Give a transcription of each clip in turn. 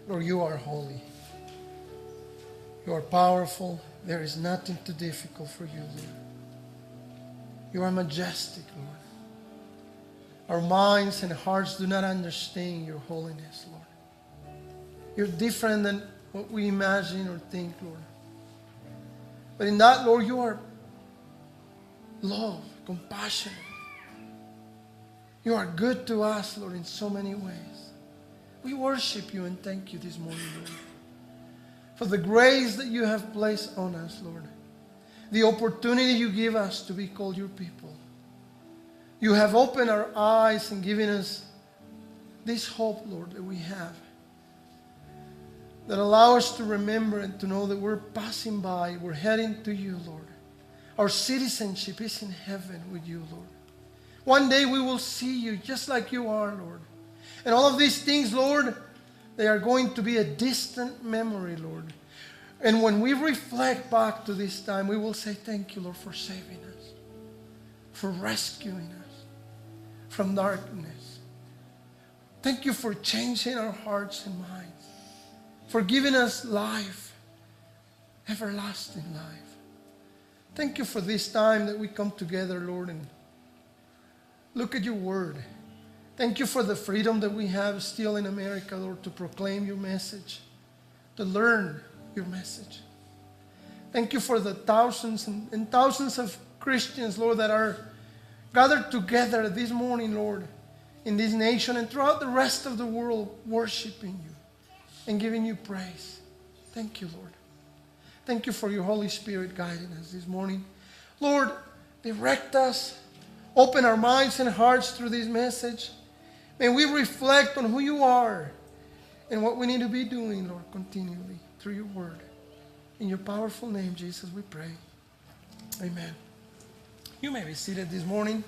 Lord, you are holy. You are powerful. There is nothing too difficult for you, Lord. You are majestic, Lord. Our minds and hearts do not understand your holiness, Lord. You're different than what we imagine or think, Lord. But in that, Lord, you are love, compassionate. You are good to us, Lord, in so many ways. We worship you and thank you this morning, Lord, for the grace that you have placed on us, Lord. The opportunity you give us to be called your people. You have opened our eyes and given us this hope, Lord, that we have, that allow us to remember and to know that we're passing by, we're heading to you, Lord. Our citizenship is in heaven with you, Lord. One day we will see you just like you are, Lord. And all of these things, Lord, they are going to be a distant memory, Lord. And when we reflect back to this time, we will say, thank you, Lord, for saving us, for rescuing us from darkness. Thank you for changing our hearts and minds, for giving us life, everlasting life. Thank you for this time that we come together, Lord, and look at your word. Thank you for the freedom that we have still in America, Lord, to proclaim your message, to learn your message. Thank you for the thousands and thousands of Christians, Lord, that are gathered together this morning, Lord, in this nation and throughout the rest of the world, worshiping you and giving you praise. Thank you, Lord. Thank you for your Holy Spirit guiding us this morning. Lord, direct us. Open our minds and hearts through this message. May we reflect on who you are and what we need to be doing, Lord, continually through your word. In your powerful name, Jesus, we pray. Amen. You may be seated this morning.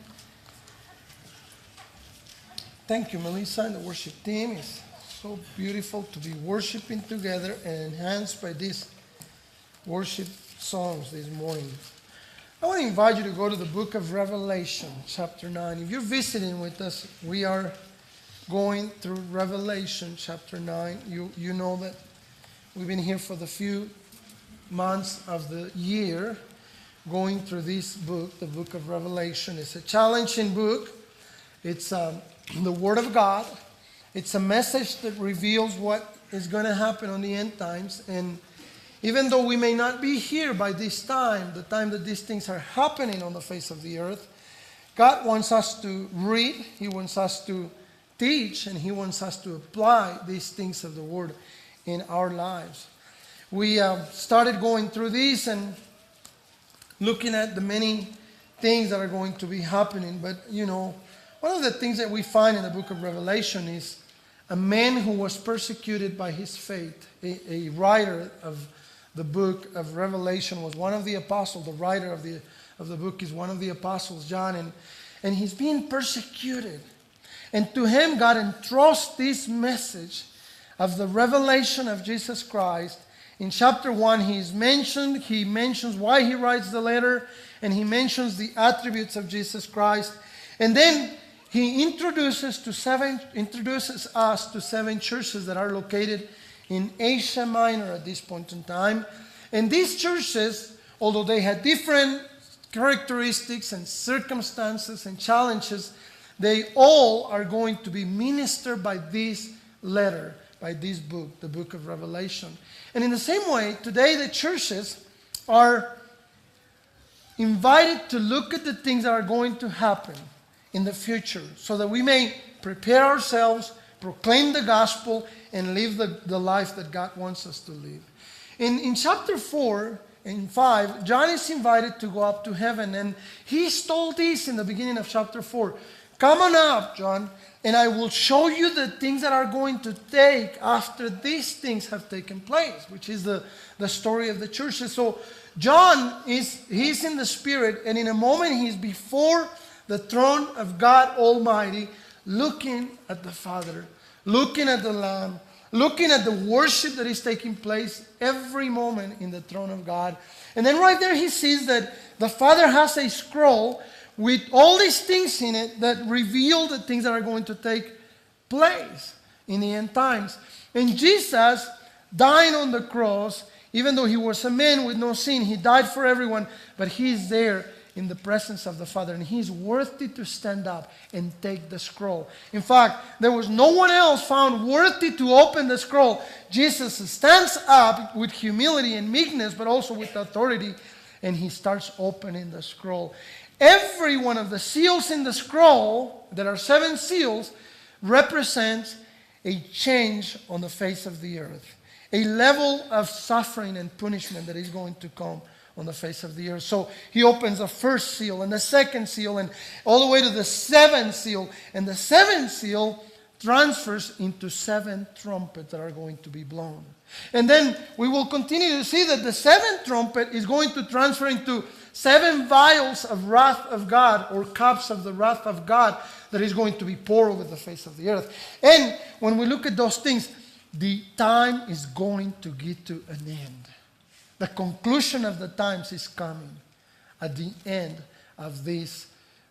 Thank you, Melissa, and the worship team. It's so beautiful to be worshiping together and enhanced by these worship songs this morning. I want to invite you to go to the book of Revelation, chapter 9. If you're visiting with us, we are going through Revelation, chapter 9. You know that we've been here for the few months of the year going through this book, the book of Revelation. It's a challenging book. It's the Word of God. It's a message that reveals what is going to happen on the end times. And even though we may not be here by this time, the time that these things are happening on the face of the earth, God wants us to read, He wants us to teach, and He wants us to apply these things of the Word in our lives. We started going through this and looking at the many things that are going to be happening. But, one of the things that we find in the book of Revelation is a man who was persecuted by his faith. A writer of the book of Revelation was one of the apostles. The writer of the book is one of the apostles, John. And he's being persecuted. And to him, God entrusts this message of the revelation of Jesus Christ. In chapter 1, he mentions why he writes the letter, and he mentions the attributes of Jesus Christ. And then he introduces us to 7 churches that are located in Asia Minor at this point in time. And these churches, although they had different characteristics and circumstances and challenges, they all are going to be ministered by this letter, by this book, the book of Revelation. And in the same way, today the churches are invited to look at the things that are going to happen in the future so that we may prepare ourselves, proclaim the gospel, and live the life that God wants us to live. In chapter 4 and 5, John is invited to go up to heaven, and he's told this in the beginning of chapter 4. Come on up, John, and I will show you the things that are going to take after these things have taken place, which is the story of the churches. So John he's in the Spirit, and in a moment he's before the throne of God Almighty, looking at the Father, looking at the Lamb, looking at the worship that is taking place every moment in the throne of God. And then right there he sees that the Father has a scroll with all these things in it that reveal the things that are going to take place. in the end times. And Jesus, dying on the cross, even though he was a man with no sin, he died for everyone, but he is there in the presence of the Father, and he's worthy to stand up and take the scroll. In fact, there was no one else found worthy to open the scroll. Jesus stands up with humility and meekness, but also with authority, and he starts opening the scroll. Every one of the seals in the scroll, there are 7 seals, represents a change on the face of the earth, a level of suffering and punishment that is going to come on the face of the earth. So he opens the first seal and the second seal and all the way to the 7th seal. And the 7th seal transfers into 7 trumpets that are going to be blown. And then we will continue to see that the 7th trumpet is going to transfer into 7 vials of wrath of God, or cups of the wrath of God, that is going to be poured over the face of the earth. And when we look at those things, the time is going to get to an end. The conclusion of the times is coming at the end of these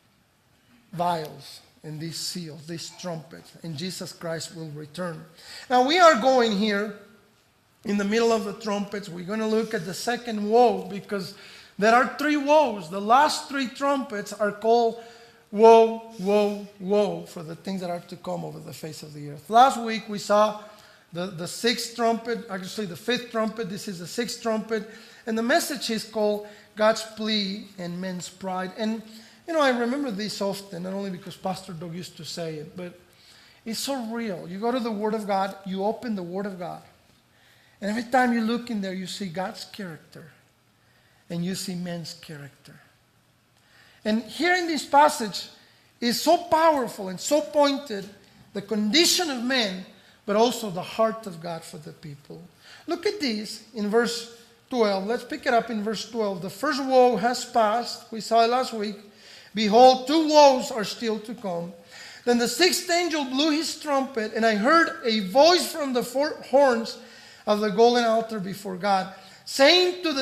vials and these seals, these trumpets, and Jesus Christ will return. Now we are going here in the middle of the trumpets. We're going to look at the second woe, because there are 3 woes. The last 3 trumpets are called woe, woe, woe, for the things that are to come over the face of the earth. Last week we saw the 6th trumpet, actually the 5th trumpet. This is the 6th trumpet. And the message is called God's plea and men's pride. And, I remember this often, not only because Pastor Doug used to say it, but it's so real. You go to the Word of God, you open the Word of God, and every time you look in there, you see God's character, and you see men's character. And here in this passage is so powerful and so pointed, the condition of men, but also the heart of God for the people. Look at this in verse 12. Let's pick it up in verse 12. The first woe has passed. We saw it last week. Behold, 2 woes are still to come. Then the 6th angel blew his trumpet, and I heard a voice from the 4 horns of the golden altar before God, saying to the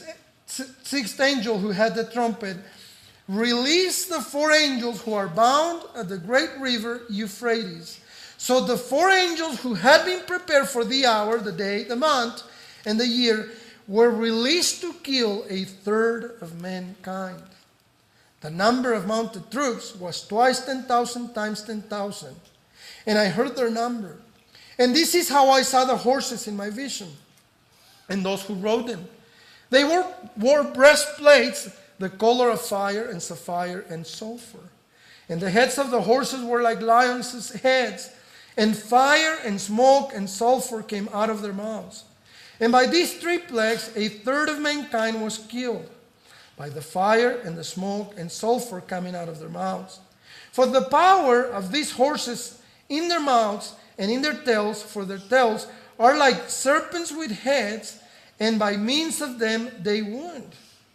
6th angel who had the trumpet, release the 4 angels who are bound at the great river Euphrates. So the 4 angels who had been prepared for the hour, the day, the month, and the year were released to kill 1/3 of mankind. The number of mounted troops was twice 10,000 times 10,000. And I heard their number. And this is how I saw the horses in my vision, and those who rode them. They wore breastplates, the color of fire and sapphire and sulfur. And the heads of the horses were like lions' heads. And fire and smoke and sulfur came out of their mouths. And by these 3 plagues, 1/3 of mankind was killed, by the fire and the smoke and sulfur coming out of their mouths. For the power of these horses in their mouths and in their tails, for their tails are like serpents with heads, and by means of them they wound.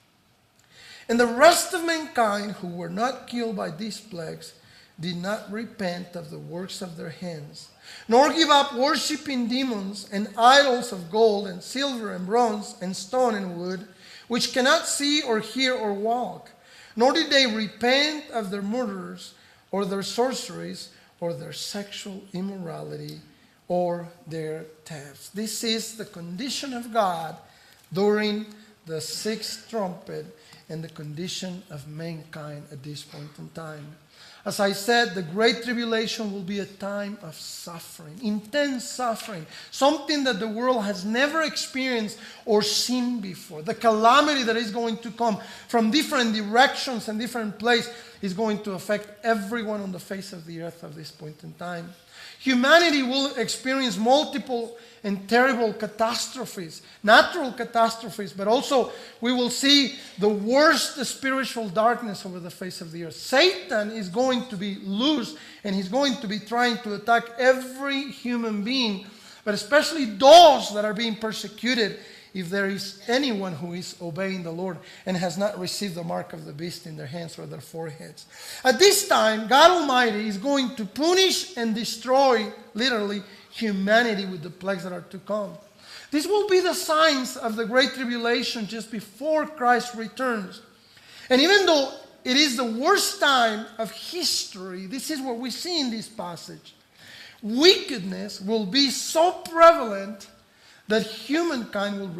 And the rest of mankind who were not killed by these plagues did not repent of the works of their hands, nor give up worshipping demons and idols of gold and silver and bronze and stone and wood, which cannot see or hear or walk. Nor did they repent of their murders or their sorceries or their sexual immorality or their thefts. This is the condition of God during the 6th trumpet and the condition of mankind at this point in time. As I said, the Great Tribulation will be a time of suffering, intense suffering, something that the world has never experienced or seen before. The calamity that is going to come from different directions and different places is going to affect everyone on the face of the earth at this point in time. Humanity will experience multiple and terrible catastrophes, natural catastrophes, but also we will see the worst spiritual darkness over the face of the earth. Satan is going to be loose, and he's going to be trying to attack every human being, but especially those that are being persecuted, if there is anyone who is obeying the Lord and has not received the mark of the beast in their hands or their foreheads. At this time, God Almighty is going to punish and destroy, literally, humanity with the plagues that are to come. This will be the signs of the Great Tribulation just before Christ returns. And even though it is the worst time of history, this is what we see in this passage. wickedness will be so prevalent that humankind will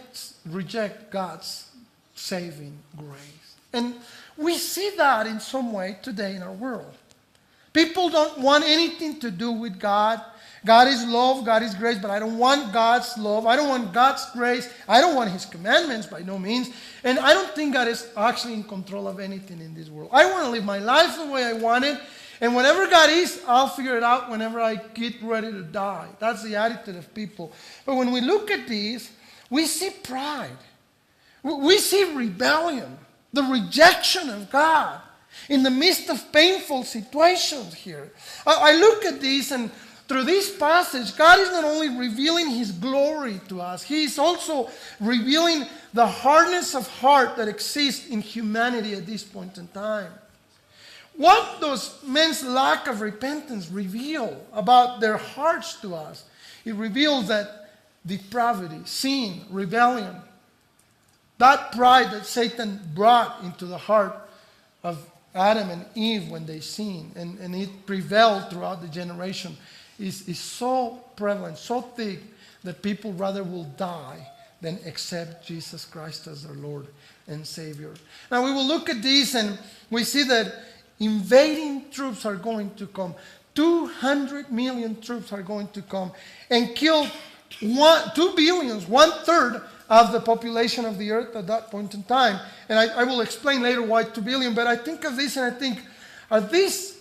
reject God's saving grace. And we see that in some way today in our world. People don't want anything to do with God. God is love, God is grace, but I don't want God's love. I don't want God's grace. I don't want His commandments by no means. And I don't think God is actually in control of anything in this world. I want to live my life the way I want it. And whenever God is, I'll figure it out whenever I get ready to die. That's the attitude of people. But when we look at these, we see pride. We see rebellion, the rejection of God in the midst of painful situations here. I look at these, and through this passage, God is not only revealing His glory to us, He is also revealing the hardness of heart that exists in humanity at this point in time. What does men's lack of repentance reveal about their hearts to us? It reveals that depravity, sin, rebellion, that pride that Satan brought into the heart of Adam and Eve when they sinned, and it prevailed throughout the generation, is so prevalent, so thick, that people rather will die than accept Jesus Christ as their Lord and Savior. Now we will look at this, and we see that invading troops are going to come. 200 million troops are going to come and kill 2 billion, 1/3 of the population of the earth at that point in time. And I will explain later why 2 billion, but I think of this and I think, are these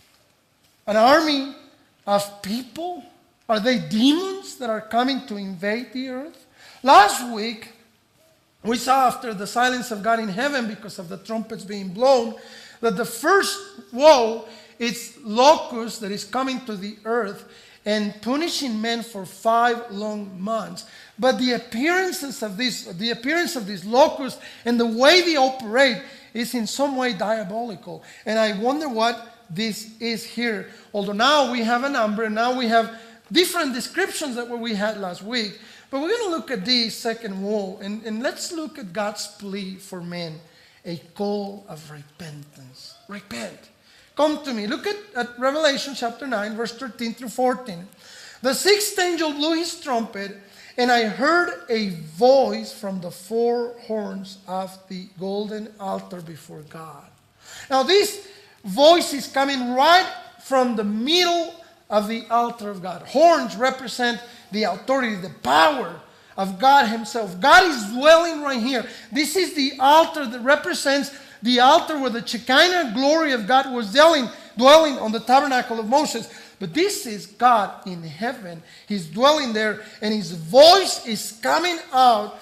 an army of people? Are they demons that are coming to invade the earth? Last week, we saw after the silence of God in heaven because of the trumpets being blown, that the first woe is locust that is coming to the earth and punishing men for 5 long months. But the appearance of these locusts and the way they operate is in some way diabolical. And I wonder what this is here. Although now we have a number, and now we have different descriptions than what we had last week. But we're going to look at this second woe, and let's look at God's plea for men, a call of repentance. Repent. Come to me. Look at Revelation chapter 9, verse 13 through 14. The 6th angel blew his trumpet, and I heard a voice from the 4 horns of the golden altar before God. Now this voice is coming right from the middle of the altar of God. Horns represent the authority, the power of God Himself. God is dwelling right here. This is the altar that represents the altar where the Shekinah glory of God was dwelling on the tabernacle of Moses. But this is God in heaven. He's dwelling there, and His voice is coming out,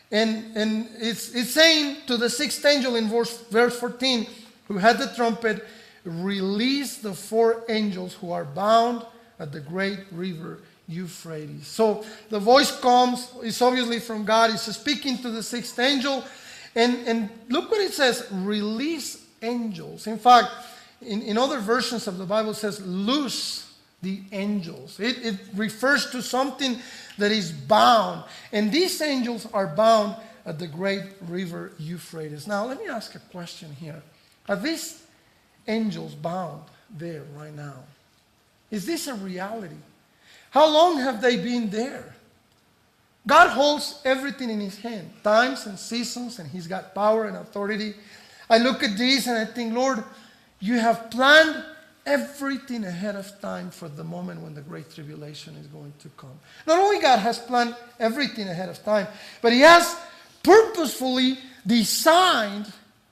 and it's saying to the 6th angel in verse 14, who had the trumpet, release the 4 angels who are bound at the great river Euphrates. So the voice comes, it's obviously from God. He's speaking to the 6th angel. And look what it says, release angels. In fact, in other versions of the Bible, it says loose the angels. It refers to something that is bound. And these angels are bound at the great river Euphrates. Now, let me ask a question here. Are these angels bound there right now? Is this a reality? How long have they been there? God holds everything in His hand, times and seasons, and He's got power and authority. I look at these and I think, Lord, You have planned everything ahead of time for the moment when the great tribulation is going to come. Not only God has planned everything ahead of time, but He has purposefully designed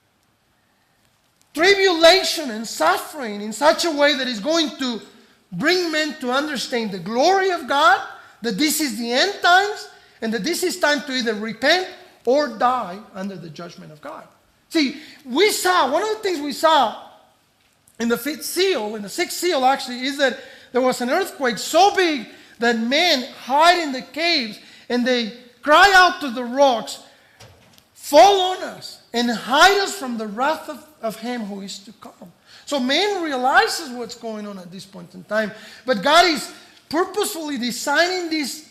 tribulation and suffering in such a way that is going to bring men to understand the glory of God, that this is the end times, and that this is time to either repent or die under the judgment of God. See, we saw, one of the things we saw in the 5th seal, in the 6th seal actually, is that there was an earthquake so big that men hide in the caves and they cry out to the rocks, fall on us and hide us from the wrath of Him who is to come. So man realizes what's going on at this point in time. But God is purposefully designing this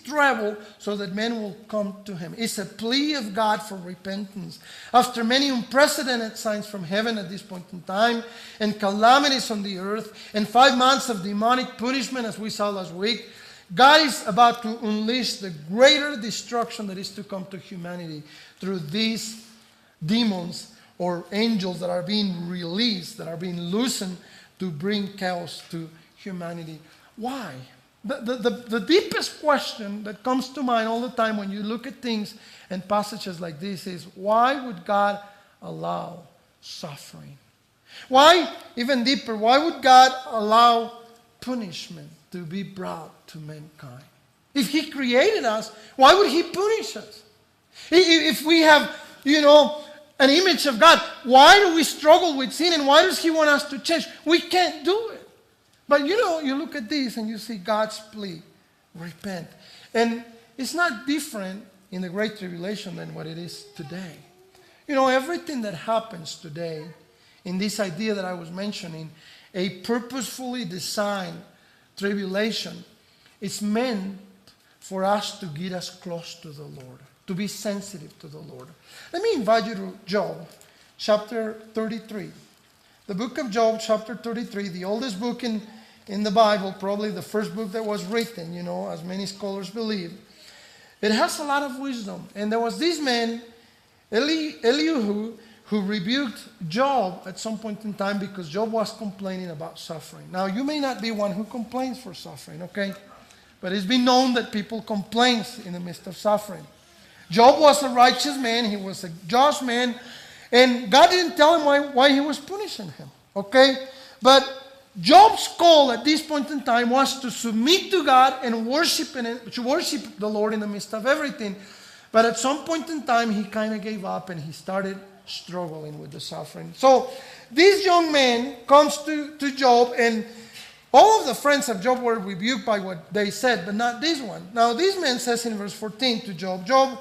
trouble so that men will come to him. It's a plea of God for repentance. After many unprecedented signs from heaven at this point in time, and calamities on the earth, and 5 months of demonic punishment as we saw last week, God is about to unleash the greater destruction that is to come to humanity through these demons or angels that are being released, that are being loosened to bring chaos to humanity. Why? The deepest question that comes to mind all the time when you look at things and passages like this is, why would God allow suffering? Why, even deeper, why would God allow punishment to be brought to mankind? If he created us, why would he punish us? If we have, an image of God, why do we struggle with sin and why does he want us to change? We can't do it. But you look at this and you see God's plea, repent. And it's not different in the Great Tribulation than what it is today. Everything that happens today in this idea that I was mentioning, a purposefully designed tribulation, is meant for us to get us close to the Lord, to be sensitive to the Lord. Let me invite you to Job, chapter 33. The book of Job, chapter 33, the oldest book in the Bible, probably the first book that was written, as many scholars believe. It has a lot of wisdom. And there was this man, Elihu, who rebuked Job at some point in time because Job was complaining about suffering. Now, you may not be one who complains for suffering, okay? But it's been known that people complain in the midst of suffering. Job was a righteous man. He was a just man. And God didn't tell him why he was punishing him, okay? But Job's call at this point in time was to submit to God and to worship the Lord in the midst of everything. But at some point in time, he kind of gave up and he started struggling with the suffering. So this young man comes to Job, and all of the friends of Job were rebuked by what they said, but not this one. Now this man says in verse 14 to Job, Job,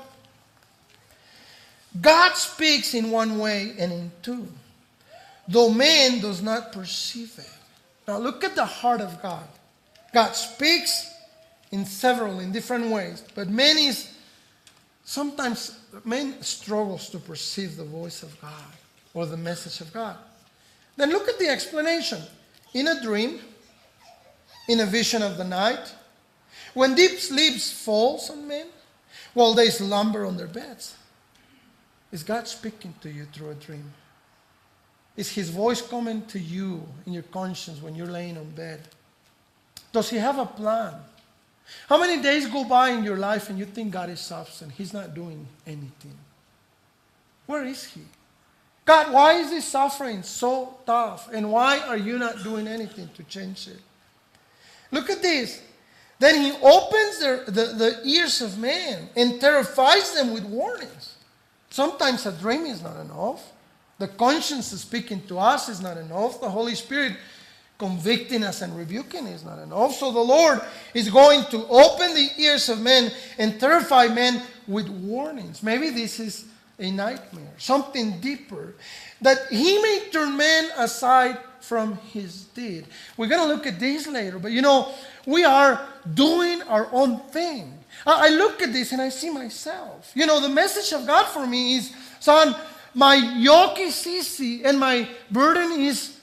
God speaks in one way and in two, though man does not perceive it. Now look at the heart of God. God speaks in different ways, but sometimes man struggles to perceive the voice of God or the message of God. Then look at the explanation. In a dream, in a vision of the night, when deep sleep falls on men, while they slumber on their beds. Is God speaking to you through a dream? Is his voice coming to you in your conscience when you're laying on bed? Does he have a plan? How many days go by in your life and you think God is absent? He's not doing anything. Where is he? God, why is this suffering so tough? And why are you not doing anything to change it? Look at this. Then he opens the ears of man and terrifies them with warnings. Sometimes a dream is not enough. The conscience speaking to us is not enough. The Holy Spirit convicting us and rebuking is not enough. So the Lord is going to open the ears of men and terrify men with warnings. Maybe this is a nightmare, something deeper, that he may turn men aside from his deed. We're going to look at this later, but we are doing our own thing. I look at this and I see myself. The message of God for me is, son, my yoke is easy and my burden is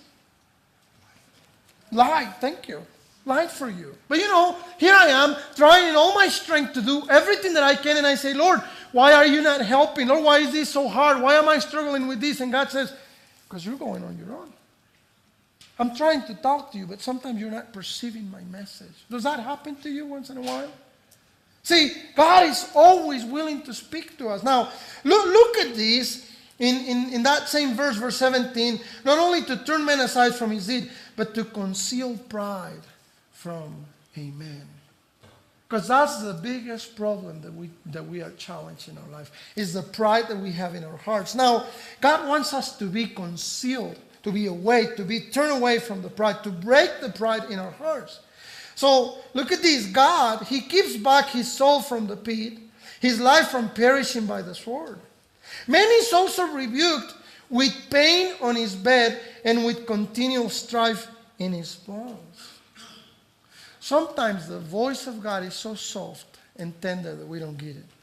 light. Thank you. Light for you. But here I am trying in all my strength to do everything that I can, and I say, Lord, why are you not helping? Lord, why is this so hard? Why am I struggling with this? And God says, because you're going on your own. I'm trying to talk to you, but sometimes you're not perceiving my message. Does that happen to you once in a while? See, God is always willing to speak to us. Now, look at this in that same verse, verse 17. Not only to turn men aside from his deed, but to conceal pride from a man. Because that's the biggest problem that we are challenged in our life, is the pride that we have in our hearts. Now, God wants us to be concealed, to be awake, to be turned away from the pride, to break the pride in our hearts. So look at this. God, he keeps back his soul from the pit, his life from perishing by the sword. Man is also rebuked with pain on his bed and with continual strife in his bones. Sometimes the voice of God is so soft and tender that we don't get it.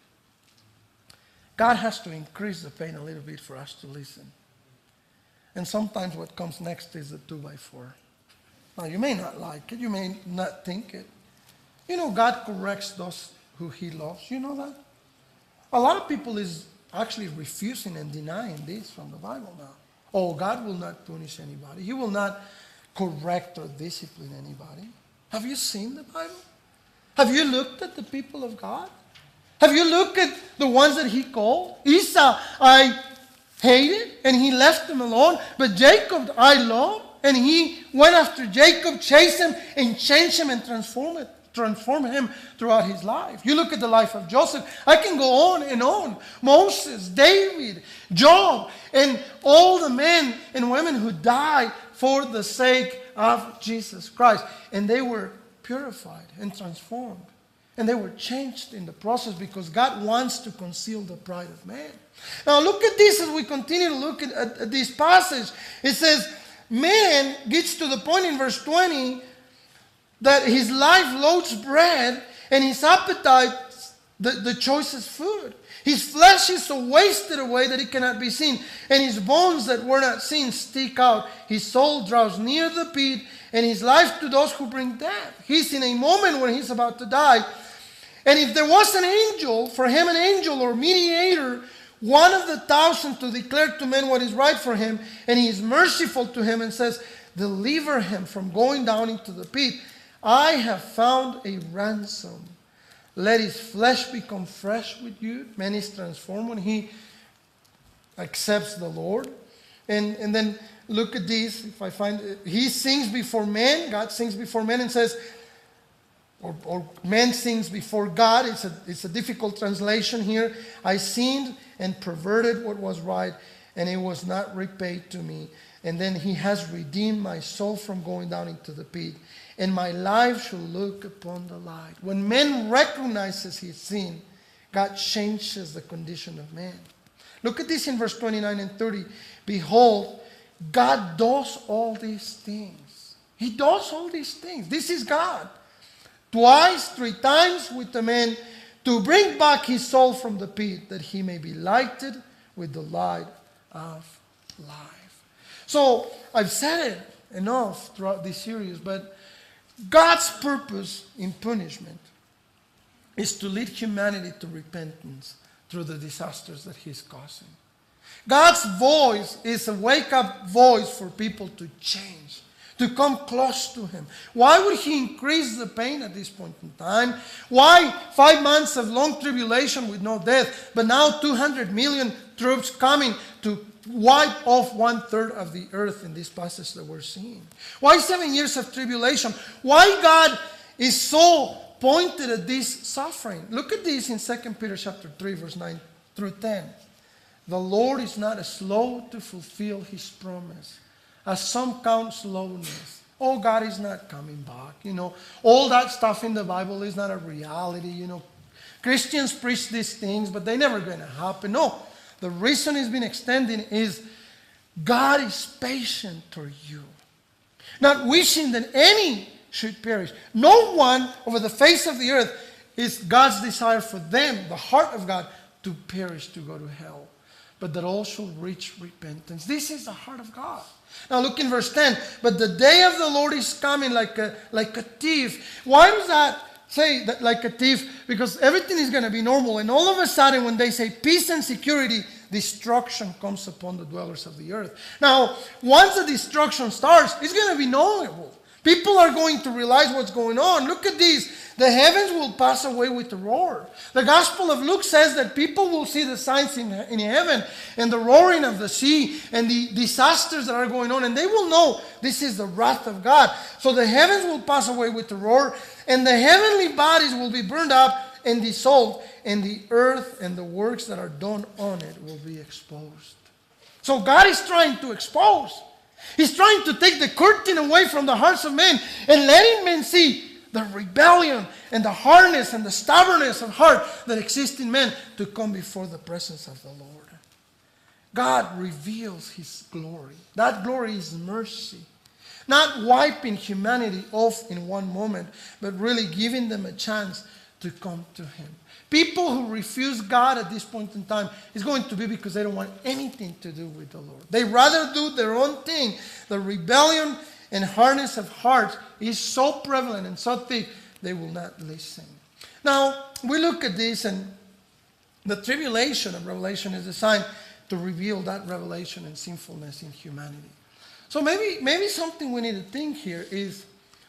God has to increase the pain a little bit for us to listen. And sometimes what comes next is a 2x4. Now, you may not like it. You may not think it. You know, God corrects those who He loves. You know that? A lot of people is actually refusing and denying this from the Bible now. Oh, God will not punish anybody. He will not correct or discipline anybody. Have you seen the Bible? Have you looked at the people of God? Have you looked at the ones that He called? Esau, I hated, and He left him alone. But Jacob, I loved, and He went after Jacob, chased him, and changed him and transform him throughout his life. You look at the life of Joseph. I can go on and on. Moses, David, Job, and all the men and women who died for the sake of Jesus Christ. And they were purified and transformed. And they were changed in the process because God wants to conceal the pride of man. Now look at this as we continue to look at this passage. It says, man gets to the point in verse 20 that his life loads bread and his appetite the choicest food. His flesh is so wasted away that it cannot be seen, and his bones that were not seen stick out. His soul draws near the pit, and his life to those who bring death. He's in a moment when he's about to die. And if there was an angel, for him an angel or mediator, one of the 1,000 to declare to men what is right for him, and he is merciful to him and says, deliver him from going down into the pit. I have found a ransom. Let his flesh become fresh with you. Man is transformed when he accepts the Lord. And then look at this. If I find it, he sings before men. God sings before men and says, or man sings before God. It's a difficult translation here. I sinned and perverted what was right, and it was not repaid to me. And then he has redeemed my soul from going down into the pit. And my life shall look upon the light. When man recognizes his sin, God changes the condition of man. Look at this in verse 29 and 30. Behold, God does all these things. He does all these things. This is God. Twice, 3 times with the man to bring back his soul from the pit, that he may be lighted with the light of life. So I've said it enough throughout this series, but God's purpose in punishment is to lead humanity to repentance through the disasters that He's causing. God's voice is a wake-up voice for people to change, to come close to Him. Why would He increase the pain at this point in time? Why 5 months of long tribulation with no death, but now 200 million troops coming to wipe off 1/3 of the earth in this passage that we're seeing? Why 7 years of tribulation? Why God is so pointed at this suffering? Look at this in 2 Peter chapter 3, verse 9 through 10. The Lord is not slow to fulfill His promise, as some count slowness. Oh, God is not coming back. You know, all that stuff in the Bible is not a reality. You know, Christians preach these things, but they're never going to happen. No. The reason it's been extending is God is patient toward you, not wishing that any should perish. No one over the face of the earth is God's desire for them, the heart of God, to perish, to go to hell, but that all shall reach repentance. This is the heart of God. Now look in verse 10. But the day of the Lord is coming like a thief. Why does that say that like a thief? Because everything is going to be normal, and all of a sudden when they say peace and security, destruction comes upon the dwellers of the earth. Now, once the destruction starts, it's going to be knowable. People are going to realize what's going on. Look at this. The heavens will pass away with a roar. The Gospel of Luke says that people will see the signs in heaven and the roaring of the sea and the disasters that are going on, and they will know this is the wrath of God. So the heavens will pass away with a roar, and the heavenly bodies will be burned up and dissolved, and the earth and the works that are done on it will be exposed. So God is trying to expose. He's trying to take the curtain away from the hearts of men and letting men see the rebellion and the hardness and the stubbornness of heart that exists in men to come before the presence of the Lord. God reveals His glory. That glory is mercy. Not wiping humanity off in one moment, but really giving them a chance to come to Him. People who refuse God at this point in time is going to be because they don't want anything to do with the Lord. They rather do their own thing. The rebellion and hardness of heart is so prevalent and so thick, they will not listen. Now, we look at this, and the tribulation of Revelation is designed to reveal that revelation and sinfulness in humanity. So maybe something we need to think here is,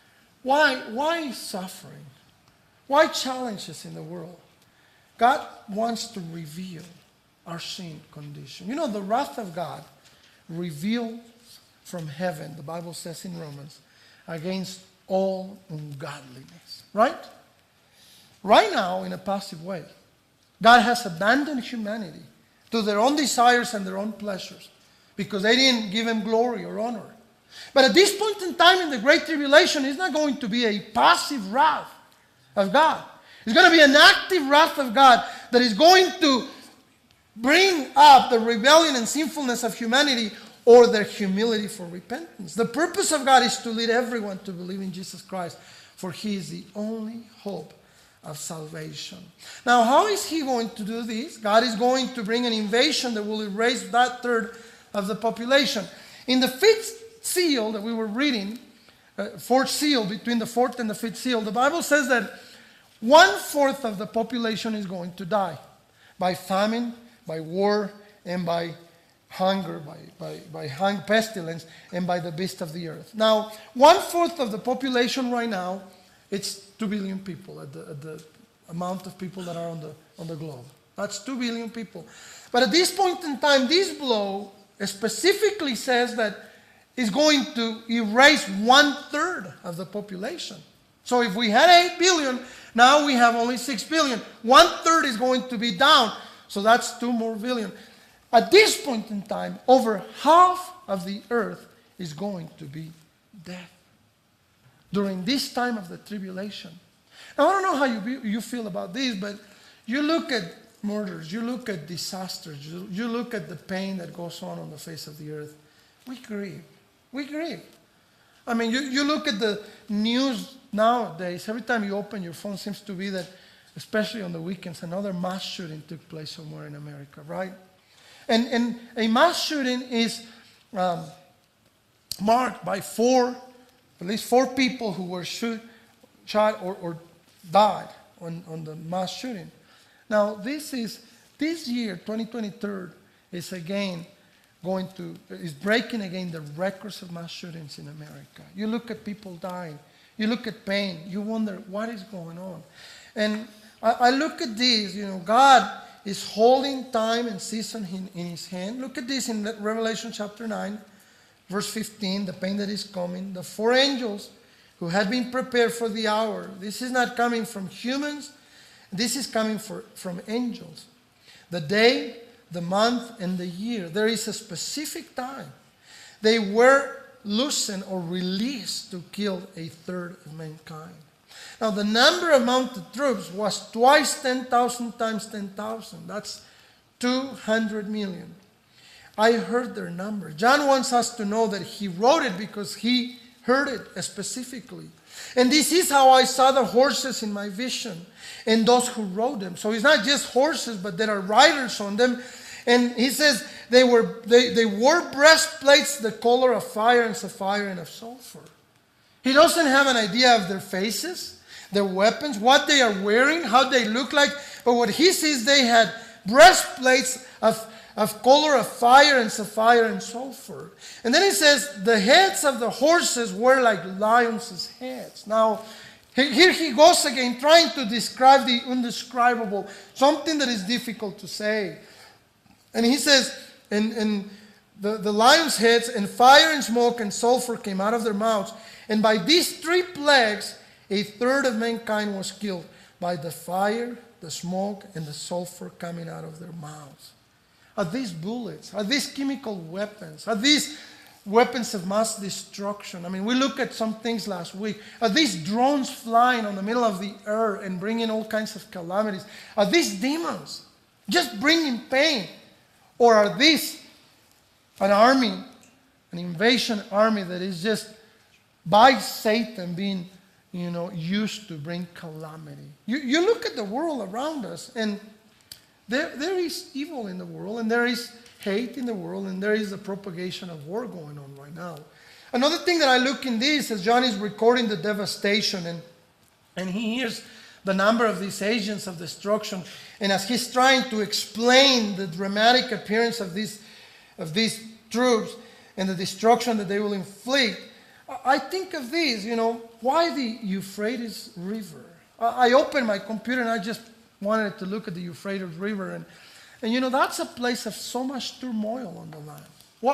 why suffering? Why challenges in the world? God wants to reveal our sin condition. You know, the wrath of God reveals from heaven, the Bible says in Romans, against all ungodliness. Right? Right now, in a passive way, God has abandoned humanity to their own desires and their own pleasures because they didn't give Him glory or honor. But at this point in time in the Great Tribulation, it's not going to be a passive wrath of God. It's going to be an active wrath of God that is going to bring up the rebellion and sinfulness of humanity or their humility for repentance. The purpose of God is to lead everyone to believe in Jesus Christ, for He is the only hope of salvation. Now, how is He going to do this? God is going to bring an invasion that will erase that third of the population. In the fifth seal that we were reading, fourth seal, between the fourth and the fifth seal, the Bible says that 1/4 of the population is going to die by famine, by war, and by hunger, by pestilence, and by the beast of the earth. Now, 1/4 of the population right now, it's 2 billion people at the amount of people that are on the globe. That's 2 billion people. But at this point in time, this blow specifically says that it's going to erase 1/3 of the population. So if we had 8 billion, now we have only 6 billion. 1/3 is going to be down. So that's 2 more billion. At this point in time, over half of the earth is going to be death during this time of the tribulation. Now, I don't know how you feel about this, but you look at murders, you look at disasters, you look at the pain that goes on the face of the earth. We grieve. We grieve. I mean, you look at the news nowadays, every time you open your phone, seems to be that, especially on the weekends, another mass shooting took place somewhere in America, right? And a mass shooting is marked by at least four people who were shot or died on the mass shooting. Now, this year, 2023, is again is breaking again the records of mass shootings in America. You look at people dying, you look at pain, you wonder what is going on. And I look at this, God is holding time and season in His hand. Look at this in Revelation chapter 9, verse 15, the pain that is coming. The 4 angels who had been prepared for the hour. This is not coming from humans. This is coming from angels. The day, the month, and the year. There is a specific time. They were loosened or released to kill 1/3 of mankind. Now, the number of mounted troops was twice 10,000 times 10,000. That's 200 million. I heard their number. John wants us to know that he wrote it because he heard it specifically. And this is how I saw the horses in my vision and those who rode them. So it's not just horses, but there are riders on them. And he says they wore breastplates the color of fire and sapphire and of sulfur. He doesn't have an idea of their faces, their weapons, what they are wearing, how they look like. But what he sees, they had breastplates of color of fire and sapphire and sulfur. And then he says the heads of the horses were like lions' heads. Now, here he goes again trying to describe the indescribable, something that is difficult to say. And he says, and the lions' heads, and fire and smoke and sulfur came out of their mouths. And by these 3 plagues, 1/3 of mankind was killed by the fire, the smoke, and the sulfur coming out of their mouths. Are these bullets? Are these chemical weapons? Are these weapons of mass destruction? I mean, we looked at some things last week. Are these drones flying on the middle of the earth and bringing all kinds of calamities? Are these demons just bringing pain? Or are these an army, an invasion army that is just by Satan being used to bring calamity. You look at the world around us, and there is evil in the world, and there is hate in the world, and there is the propagation of war going on right now. Another thing that I look in this, as John is recording the devastation, and he hears the number of these agents of destruction, and as he's trying to explain the dramatic appearance of these troops and the destruction that they will inflict, I think of this, why the Euphrates River? I opened my computer and I just wanted to look at the Euphrates River, and that's a place of so much turmoil on the land.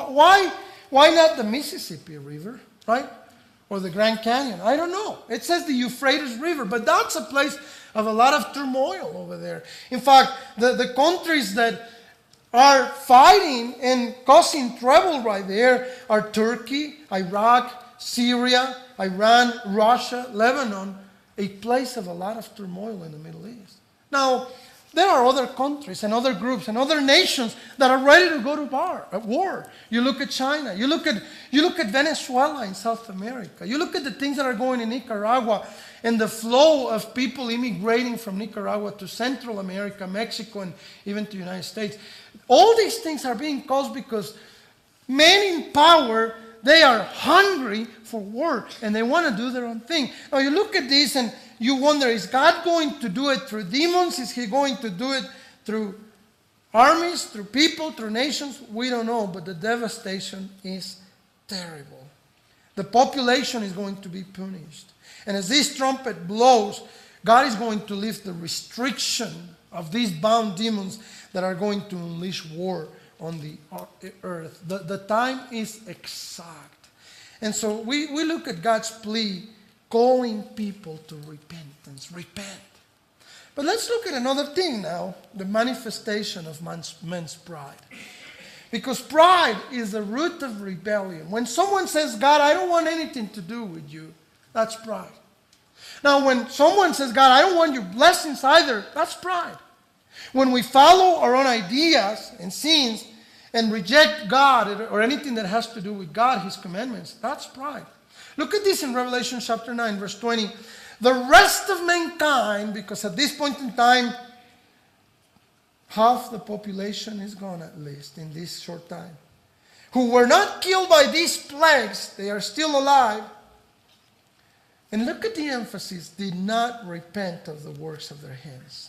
Why not the Mississippi River, right? Or the Grand Canyon? I don't know. It says the Euphrates River, but that's a place of a lot of turmoil over there. In fact, the countries that are fighting and causing trouble right there are Turkey, Iraq, Syria, Iran, Russia, Lebanon, a place of a lot of turmoil in the Middle East. Now, there are other countries and other groups and other nations that are ready to go to war. You look at China. You look at Venezuela in South America. You look at the things that are going in Nicaragua and the flow of people immigrating from Nicaragua to Central America, Mexico, and even to the United States. All these things are being caused because men in power, they are hungry for war and they want to do their own thing. Now you look at this and you wonder, is God going to do it through demons? Is he going to do it through armies, through people, through nations? We don't know, but the devastation is terrible. The population is going to be punished. And as this trumpet blows, God is going to lift the restriction of these bound demons that are going to unleash war on the earth. The time is exact. And so we look at God's plea, calling people to repentance. Repent. But let's look at another thing now, the manifestation of man's pride. Because pride is the root of rebellion. When someone says, God, I don't want anything to do with you, that's pride. Now, when someone says, God, I don't want your blessings either, that's pride. When we follow our own ideas and sins and reject God or anything that has to do with God, His commandments, that's pride. Look at this in Revelation chapter 9, verse 20. The rest of mankind, because at this point in time, half the population is gone at least in this short time, who were not killed by these plagues, they are still alive. And look at the emphasis, did not repent of the works of their hands,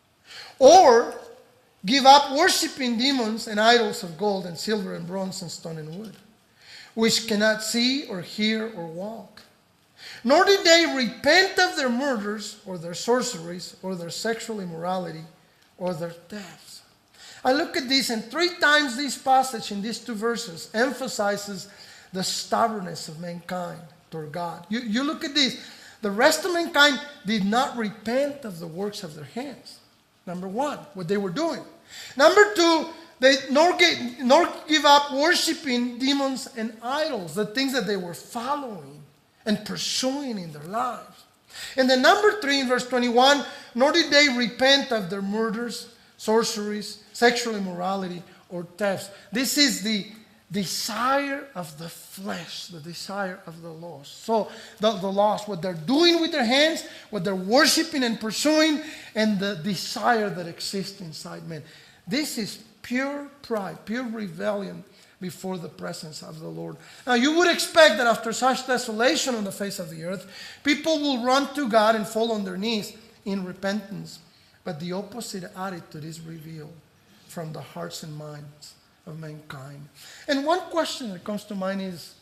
or give up worshiping demons and idols of gold and silver and bronze and stone and wood, which cannot see or hear or walk. Nor did they repent of their murders or their sorceries or their sexual immorality or their thefts. I look at this, and 3 times this passage in these 2 verses emphasizes the stubbornness of mankind toward God. You look at this. The rest of mankind did not repent of the works of their hands. Number 1, what they were doing. Number 2, they nor give up worshiping demons and idols, the things that they were following and pursuing in their lives. And then number 3 in verse 21, nor did they repent of their murders, sorceries, sexual immorality, or thefts. This is the desire of the flesh, the desire of the lost. So the lost, what they're doing with their hands, what they're worshiping and pursuing, and the desire that exists inside men. This is pure pride, pure rebellion before the presence of the Lord. Now you would expect that after such desolation on the face of the earth, people will run to God and fall on their knees in repentance. But the opposite attitude is revealed from the hearts and minds of mankind. And one question that comes to mind is,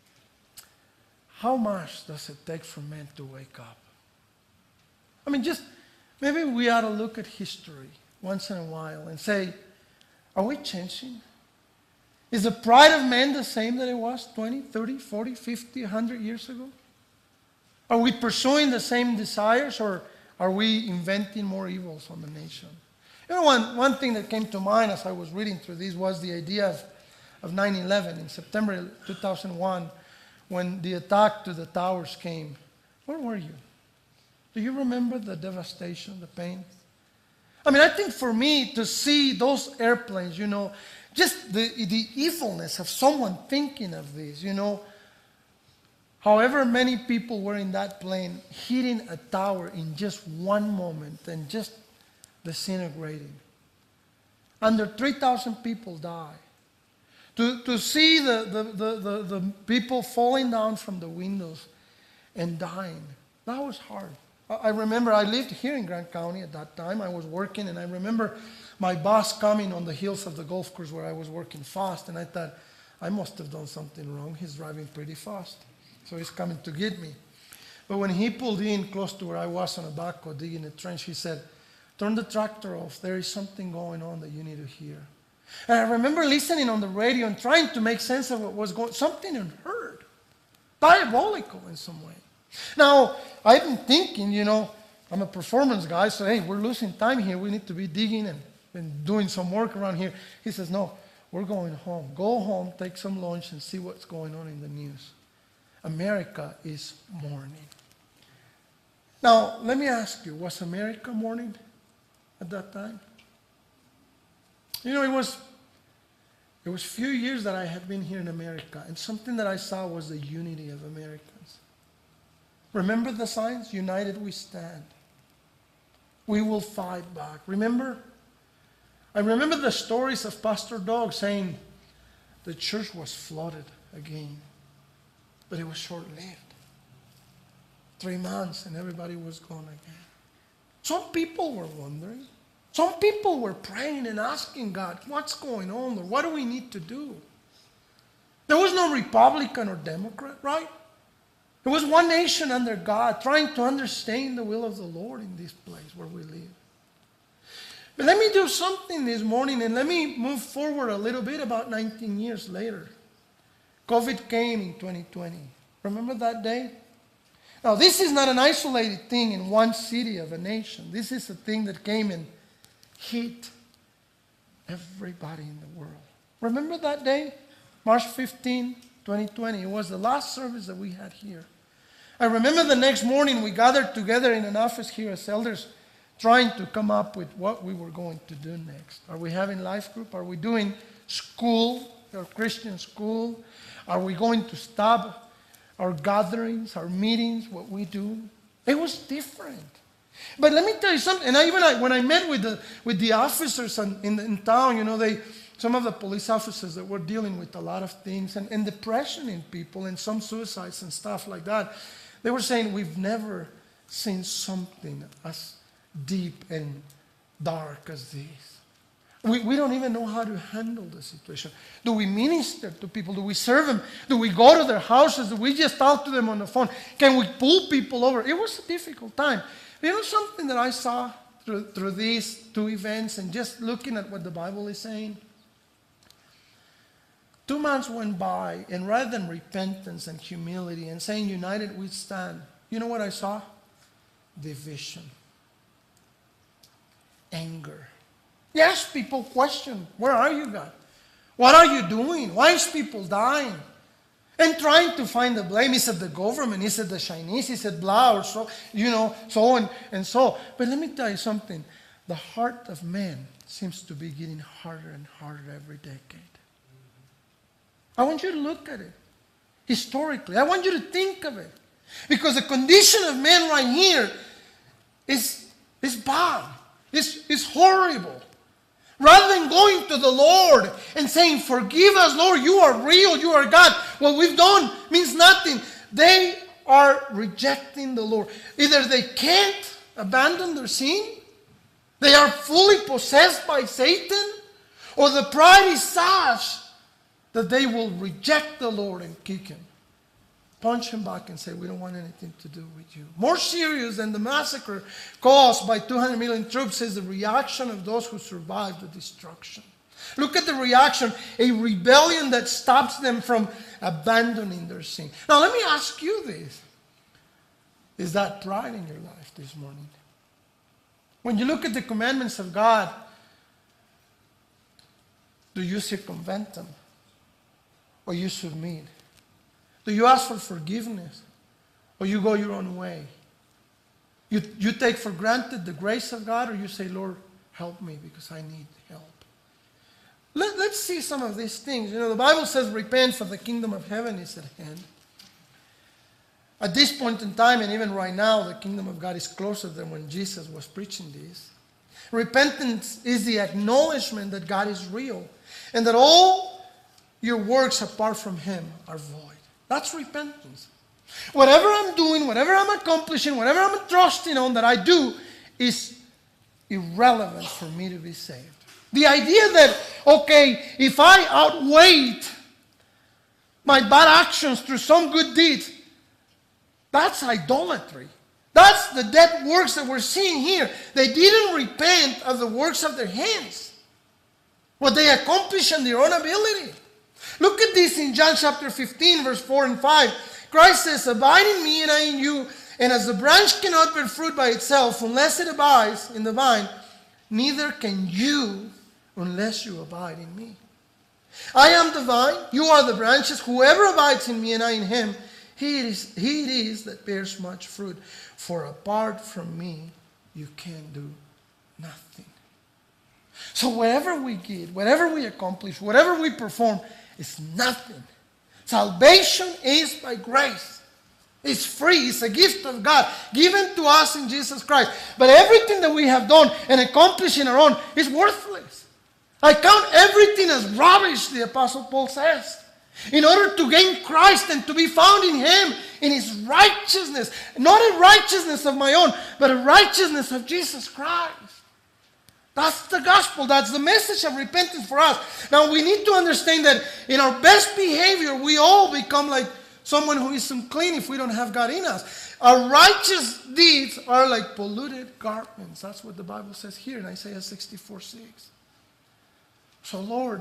how much does it take for men to wake up? I mean, just maybe we ought to look at history once in a while and say, are we changing? Is the pride of man the same that it was 20, 30, 40, 50, 100 years ago? Are we pursuing the same desires, or are we inventing more evils on the nation? You know, one thing that came to mind as I was reading through this was the idea of 9/11 in September 2001, when the attack to the towers came. Where were you? Do you remember the devastation, the pain? I mean, I think for me to see those airplanes, you know, just the evilness of someone thinking of this, you know, however many people were in that plane, hitting a tower in just one moment and just disintegrating. Under 3,000 people died. To see the people falling down from the windows and dying, that was hard. I remember I lived here in Grant County at that time. I was working, and I remember my boss coming on the hills of the golf course where I was working fast, and I thought, I must have done something wrong. He's driving pretty fast, so he's coming to get me. But when he pulled in close to where I was on a backhoe digging a trench, he said, turn the tractor off. There is something going on that you need to hear. And I remember listening on the radio and trying to make sense of what was going on. Something unheard. Diabolical in some way. Now, I've been thinking, I'm a performance guy, so hey, we're losing time here. We need to be digging and doing some work around here. He says, no, we're going home. Go home, take some lunch, and see what's going on in the news. America is mourning. Now, let me ask you, was America mourning at that time? It was a few years that I had been here in America, and something that I saw was the unity of Americans. Remember the signs? United we stand. We will fight back. Remember? I remember the stories of Pastor Doug saying the church was flooded again, but it was short-lived. 3 months and everybody was gone again. Some people were wondering. Some people were praying and asking God, what's going on, Lord? What do we need to do? There was no Republican or Democrat, right? There was one nation under God trying to understand the will of the Lord in this place where we live. But let me do something this morning, and let me move forward a little bit about 19 years later. COVID came in 2020. Remember that day? Now, this is not an isolated thing in one city of a nation. This is a thing that came and hit everybody in the world. Remember that day? March 15, 2020. It was the last service that we had here. I remember the next morning we gathered together in an office here as elders trying to come up with what we were going to do next. Are we having life group? Are we doing school, or Christian school? Are we going to stop our gatherings, our meetings, what we do? It was different. But let me tell you something. And when I met with the officers in town, some of the police officers that were dealing with a lot of things and depression in people and some suicides and stuff like that, they were saying, we've never seen something as deep and dark as this. We don't even know how to handle the situation. Do we minister to people? Do we serve them? Do we go to their houses? Do we just talk to them on the phone? Can we pull people over? It was a difficult time. Something that I saw through these two events and just looking at what the Bible is saying? 2 months went by, and rather than repentance and humility and saying, united we stand, you know what I saw? Division. Anger. Yes, people question, where are you, God? What are you doing? Why is people dying? And trying to find the blame. Is it the government? Is it the Chinese? Is it blah or so? So and so. But let me tell you something. The heart of man seems to be getting harder and harder every decade. I want you to look at it historically. I want you to think of it. Because the condition of man right here is bad. It's horrible. Rather than going to the Lord and saying, forgive us, Lord, you are real, you are God. What we've done means nothing. They are rejecting the Lord. Either they can't abandon their sin, they are fully possessed by Satan, or the pride is such that they will reject the Lord and kick him. Punch him back and say, we don't want anything to do with you. More serious than the massacre caused by 200 million troops is the reaction of those who survived the destruction. Look at the reaction, a rebellion that stops them from abandoning their sin. Now let me ask you this. Is that pride in your life this morning? When you look at the commandments of God, do you circumvent them? Or you submit? Do you ask for forgiveness? Or you go your own way? You take for granted the grace of God, or you say, Lord, help me because I need help. Let's see some of these things. The Bible says, repent for the kingdom of heaven is at hand. At this point in time, and even right now, the kingdom of God is closer than when Jesus was preaching this. Repentance is the acknowledgement that God is real and that all your works apart from Him are void. That's repentance. Whatever I'm doing, whatever I'm accomplishing, whatever I'm trusting on that I do is irrelevant for me to be saved. The idea that, okay, if I outweigh my bad actions through some good deeds, that's idolatry. That's the dead works that we're seeing here. They didn't repent of the works of their hands, what they accomplished in their own ability. Look at this in John chapter 15, verse 4 and 5. Christ says, abide in me and I in you, and as the branch cannot bear fruit by itself unless it abides in the vine, neither can you unless you abide in me. I am the vine, you are the branches. Whoever abides in me and I in him, he it is that bears much fruit. For apart from me, you can do nothing. So whatever we get, whatever we accomplish, whatever we perform, is nothing. Salvation is by grace. It's free. It's a gift of God given to us in Jesus Christ. But everything that we have done and accomplished in our own is worthless. I count everything as rubbish, the Apostle Paul says, in order to gain Christ and to be found in Him, in His righteousness. Not a righteousness of my own, but a righteousness of Jesus Christ. That's the gospel. That's the message of repentance for us. Now we need to understand that in our best behavior, we all become like someone who isn't clean if we don't have God in us. Our righteous deeds are like polluted garments. That's what the Bible says here in Isaiah 64:6. So Lord,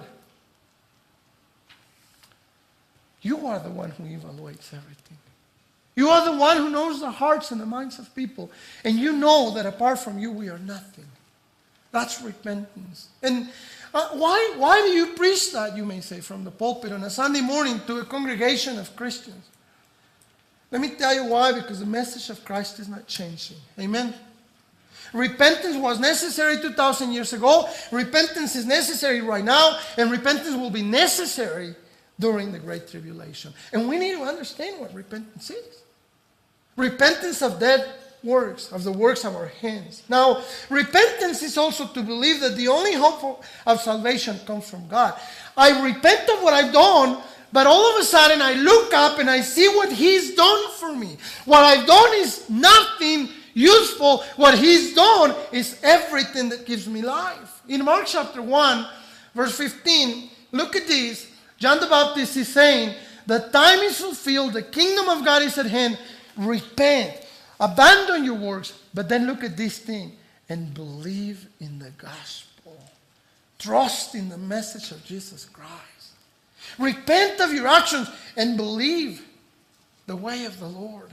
you are the one who evaluates everything. You are the one who knows the hearts and the minds of people. And you know that apart from you, we are nothing. That's repentance. And why do you preach that, you may say, from the pulpit on a Sunday morning to a congregation of Christians? Let me tell you why. Because the message of Christ is not changing. Amen? Repentance was necessary 2,000 years ago. Repentance is necessary right now. And repentance will be necessary during the Great Tribulation. And we need to understand what repentance is. Repentance of dead works, of the works of our hands. Now, repentance is also to believe that the only hope of salvation comes from God. I repent of what I've done, but all of a sudden I look up and I see what He's done for me. What I've done is nothing useful. What He's done is everything that gives me life. In Mark chapter 1, verse 15, look at this. John the Baptist is saying, the time is fulfilled, the kingdom of God is at hand. Repent. Abandon your works, but then look at this thing and believe in the gospel. Trust in the message of Jesus Christ. Repent of your actions and believe the way of the Lord.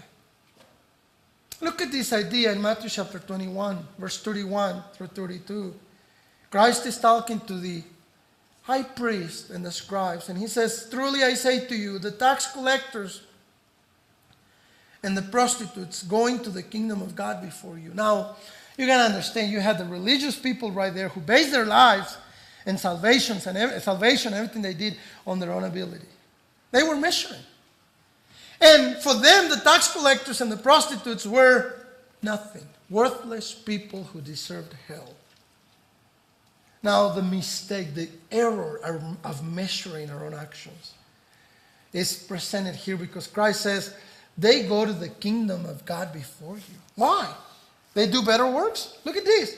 Look at this idea in Matthew chapter 21, verse 31 through 32. Christ is talking to the high priest and the scribes, and He says, truly I say to you, the tax collectors and the prostitutes going to the kingdom of God before you. Now, you got to understand, you had the religious people right there who based their lives and salvation, everything they did on their own ability. They were measuring. And for them, the tax collectors and the prostitutes were nothing. Worthless people who deserved hell. Now, the mistake, the error of measuring our own actions is presented here because Christ says, they go to the kingdom of God before you. Why? They do better works? Look at this.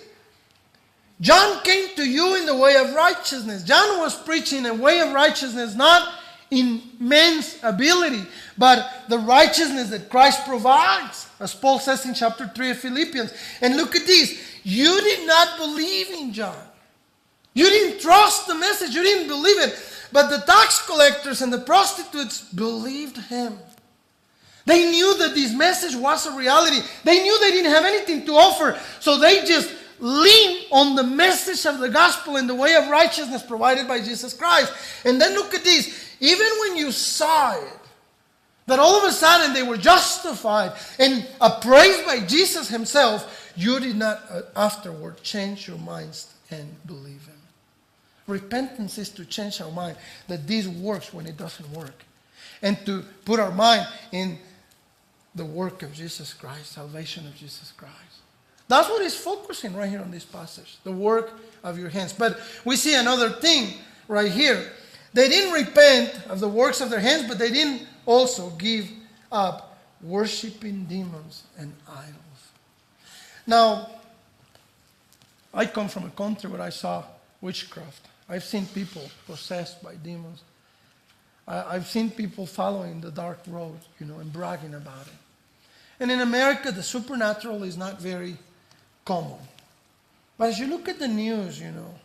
John came to you in the way of righteousness. John was preaching a way of righteousness, not in man's ability, but the righteousness that Christ provides, as Paul says in chapter 3 of Philippians. And look at this. You did not believe in John. You didn't trust the message. You didn't believe it. But the tax collectors and the prostitutes believed him. They knew that this message was a reality. They knew they didn't have anything to offer. So they just leaned on the message of the gospel and the way of righteousness provided by Jesus Christ. And then look at this. Even when you saw it, that all of a sudden they were justified and appraised by Jesus himself, you did not afterward change your minds and believe him. Repentance is to change our mind that this works when it doesn't work. And to put our mind in the work of Jesus Christ, salvation of Jesus Christ. That's what he's focusing right here on this passage, the work of your hands. But we see another thing right here. They didn't repent of the works of their hands, but they didn't also give up worshiping demons and idols. Now, I come from a country where I saw witchcraft. I've seen people possessed by demons. I've seen people following the dark road, and bragging about it. And in America, the supernatural is not very common. But as you look at the news,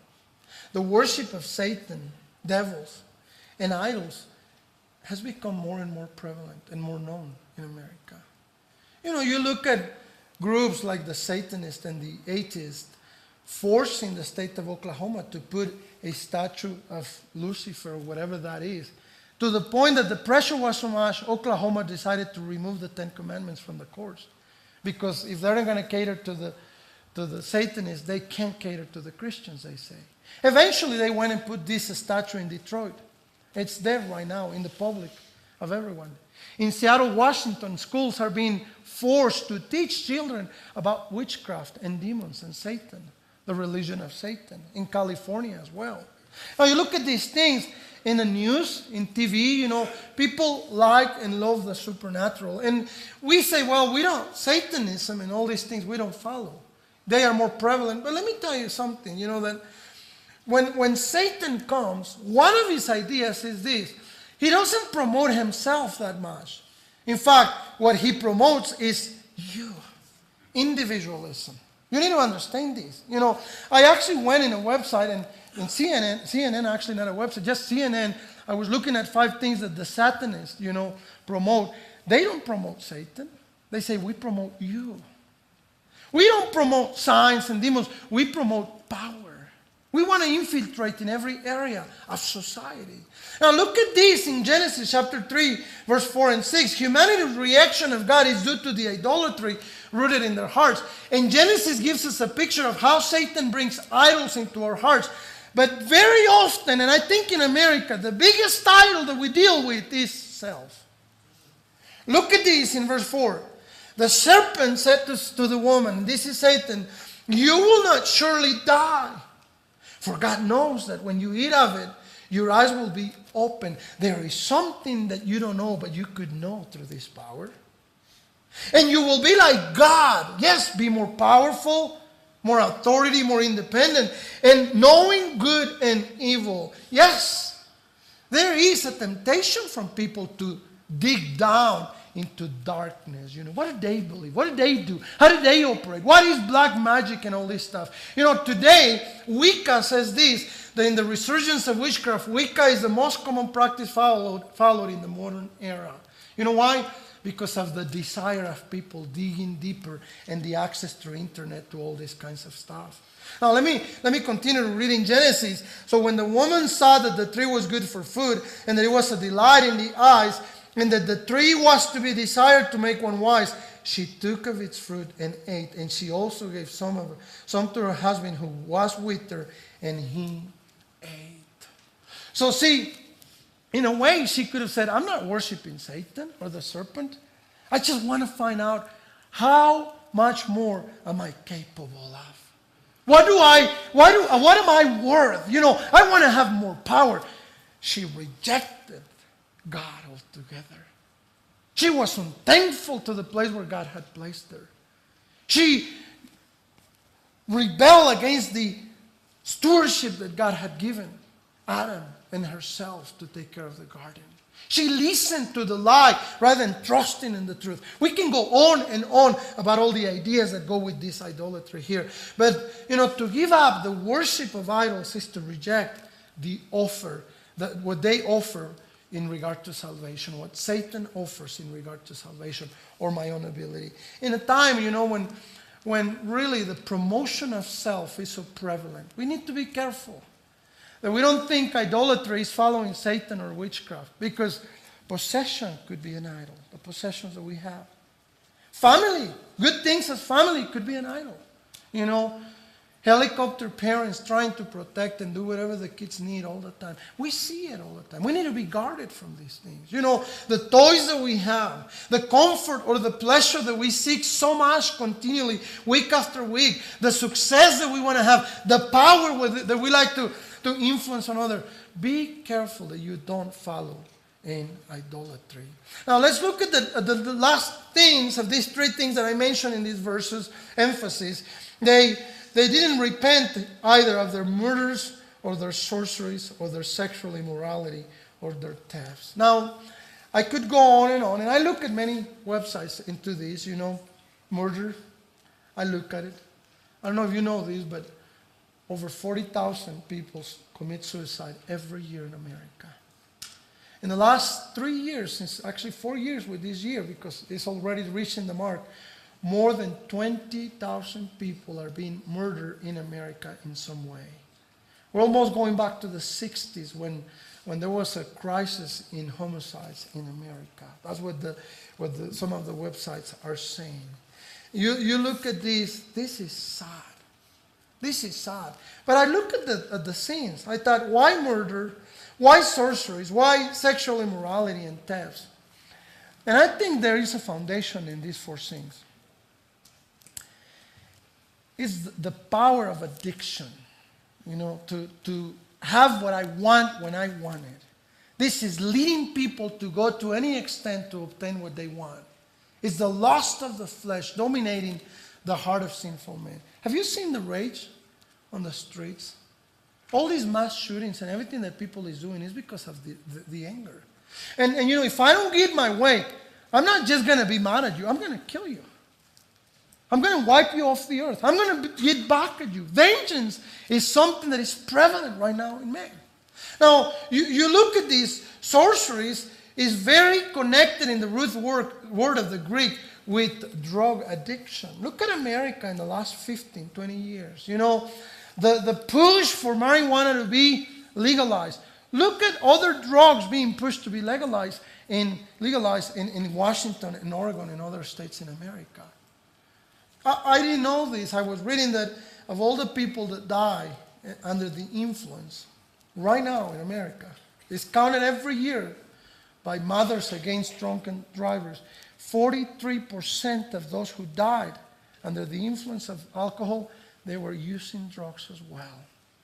the worship of Satan, devils, and idols has become more and more prevalent and more known in America. You look at groups like the Satanists and the atheists forcing the state of Oklahoma to put a statue of Lucifer, or whatever that is, to the point that the pressure was so much, Oklahoma decided to remove the Ten Commandments from the courts. Because if they're not going to cater to the Satanists, they can't cater to the Christians, they say. Eventually, they went and put this statue in Detroit. It's there right now in the public of everyone. In Seattle, Washington, schools are being forced to teach children about witchcraft and demons and Satan, the religion of Satan. In California as well. Now, you look at these things in the news, in TV, people like and love the supernatural. And we say, well, Satanism and all these things, we don't follow. They are more prevalent. But let me tell you something, that when Satan comes, one of his ideas is this. He doesn't promote himself that much. In fact, what he promotes is you. Individualism. You need to understand this. I actually went in a website and CNN actually not a website, just CNN. I was looking at 5 things that the Satanists, promote. They don't promote Satan. They say, we promote you. We don't promote signs and demons. We promote power. We want to infiltrate in every area of society. Now look at this in Genesis chapter 3, verse 4 and 6. Humanity's reaction of God is due to the idolatry rooted in their hearts. And Genesis gives us a picture of how Satan brings idols into our hearts. But very often, and I think in America, the biggest idol that we deal with is self. Look at this in verse 4. The serpent said to the woman, this is Satan, you will not surely die. For God knows that when you eat of it, your eyes will be open. There is something that you don't know, but you could know through this power. And you will be like God. Yes, be more powerful, more authority, more independent, and knowing good and evil. Yes, there is a temptation from people to dig down into darkness. What do they believe? What do they do? How do they operate? What is black magic and all this stuff? Today, Wicca says this, that in the resurgence of witchcraft, Wicca is the most common practice followed in the modern era. You know why? Because of the desire of people digging deeper and the access through internet to all these kinds of stuff. Now let me continue to read in Genesis. So when the woman saw that the tree was good for food and that it was a delight in the eyes and that the tree was to be desired to make one wise, she took of its fruit and ate. And she also gave some to her husband who was with her, and he ate. So see, in a way, she could have said, I'm not worshiping Satan or the serpent. I just want to find out how much more am I capable of? What am I worth? I want to have more power. She rejected God altogether. She was unthankful to the place where God had placed her. She rebelled against the stewardship that God had given Adam and herself to take care of the garden. She listened to the lie rather than trusting in the truth. We can go on and on about all the ideas that go with this idolatry here. But, to give up the worship of idols is to reject the offer, what they offer in regard to salvation, what Satan offers in regard to salvation or my own ability. In a time, when really the promotion of self is so prevalent, we need to be careful that we don't think idolatry is following Satan or witchcraft, because possession could be an idol, the possessions that we have. Family, good things as family could be an idol. Helicopter parents trying to protect and do whatever the kids need all the time. We see it all the time. We need to be guarded from these things. You know, the toys that we have, the comfort or the pleasure that we seek so much continually, week after week, the success that we want to have, the power that we like to influence on others. Be careful that you don't follow in idolatry. Now let's look at the last things of these three things that I mentioned in these verses, emphasis. They didn't repent either of their murders or their sorceries or their sexual immorality or their thefts. Now, I could go on, and I look at many websites into this, murder. I look at it. I don't know if you know this, but over 40,000 people commit suicide every year in America. In the last 3 years, since actually 4 years with this year, because it's already reaching the mark, more than 20,000 people are being murdered in America in some way. We're almost going back to the 60s when there was a crisis in homicides in America. That's what some of the websites are saying. You look at this is sad. This is sad. But I look at the sins. I thought, why murder? Why sorceries? Why sexual immorality and thefts? And I think there is a foundation in these four things. It's the power of addiction, to have what I want when I want it. This is leading people to go to any extent to obtain what they want. It's the lust of the flesh dominating the heart of sinful men. Have you seen the rage on the streets? All these mass shootings and everything that people is doing is because of the anger. And if I don't get my way, I'm not just going to be mad at you. I'm going to kill you. I'm going to wipe you off the earth. I'm going to get back at you. Vengeance is something that is prevalent right now in men. Now, you look at these sorceries, is very connected in the root word of the Greek with drug addiction. Look at America in the last 15, 20 years. The push for marijuana to be legalized. Look at other drugs being pushed to be legalized in Washington, in Oregon, and other states in America. I didn't know this. I was reading that of all the people that die under the influence right now in America, it's counted every year by Mothers Against Drunken Drivers. 43% of those who died under the influence of alcohol, they were using drugs as well.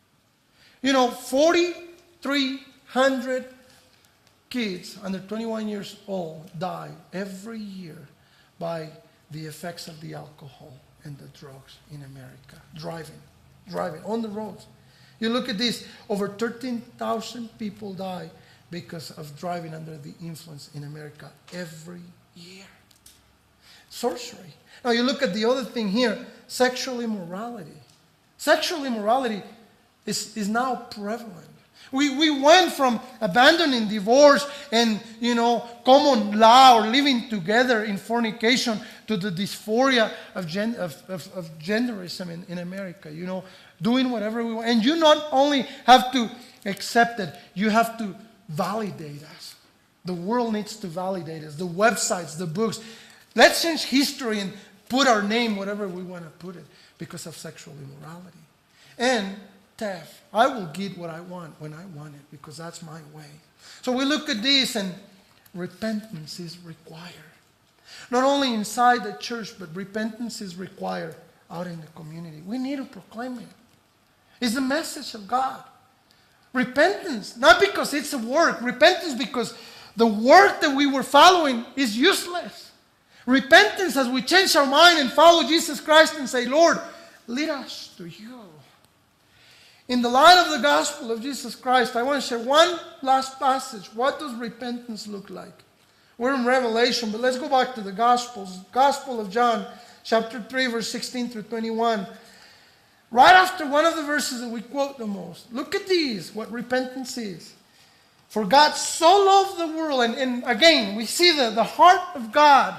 4,300 kids under 21 years old die every year by the effects of the alcohol and the drugs in America. Driving on the roads. You look at this, over 13,000 people die because of driving under the influence in America every year. Sorcery. Now you look at the other thing here, sexual immorality. Sexual immorality is now prevalent. We went from abandoning divorce and, common law or living together in fornication to the dysphoria of genderism in America, doing whatever we want. And you not only have to accept it, you have to validate us. The world needs to validate us. The websites, the books. Let's change history and put our name whatever we want to put it because of sexual immorality. And theft. I will get what I want when I want it because that's my way. So we look at this and repentance is required. Not only inside the church, but repentance is required out in the community. We need to proclaim it. It's the message of God. Repentance, not because it's a work. Repentance because the work that we were following is useless. Repentance as we change our mind and follow Jesus Christ and say, Lord, lead us to you. In the light of the gospel of Jesus Christ, I want to share one last passage. What does repentance look like? We're in Revelation, but let's go back to the Gospels. Gospel of John, chapter 3, verse 16 through 21. Right after one of the verses that we quote the most. Look at these, what repentance is. For God so loved the world, and again, we see the heart of God.